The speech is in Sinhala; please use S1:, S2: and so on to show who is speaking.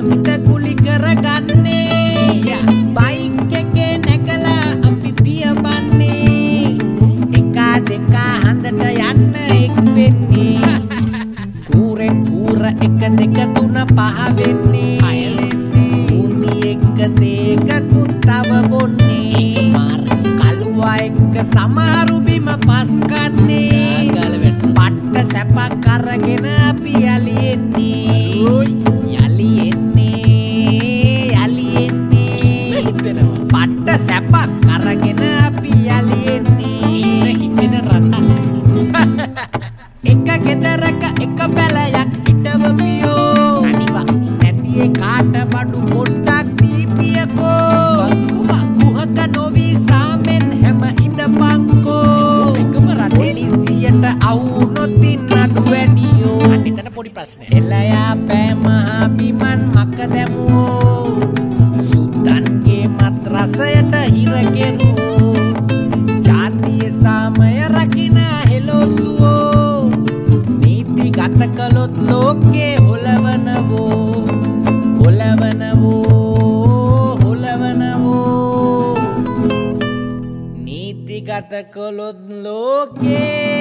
S1: හිත කුලි කරගන්නේ බයික් එකේ නැගලා අපි පියවන්නේ එක දෙක හන්දට යන්න එක් වෙන්නේ කූරෙන් කූර එක දෙක තුන පහ වෙන්නේ මුන්දි එක දෙකකුත් තව බොන්නේ කළුවා එක්ක සමහරු බිම පස් කන්නේ පට්ට සැපක් අරගෙන අපි යලි එන්නේ පට්ට සැපක් අරගෙන අපි යලි එන්නේ හිතෙන රටක් එක ගෙදරක එක බැලයක් හිටවපියෝ නැතියේ කාට බඩු පොට්ටක් දීපියකෝ කුහක නොවී සාමෙන් හැම ඉඳපංකෝ පොලිසියට අවුනොතින් අඩු වැඩියෝ අනිතන පොඩි ප්‍රශ්නය එලයා පෑ මහා බිමන් මක දැමුවෝ සුද්දන්ගේ මත් රසයට හිර කෙරුවෝ ජාතිය සාමය රකින හෙලෝසුවෝ නීති ගත කළොත් ලෝකේ හොලවනවෝ නීති ගත කළොත් ලෝකේ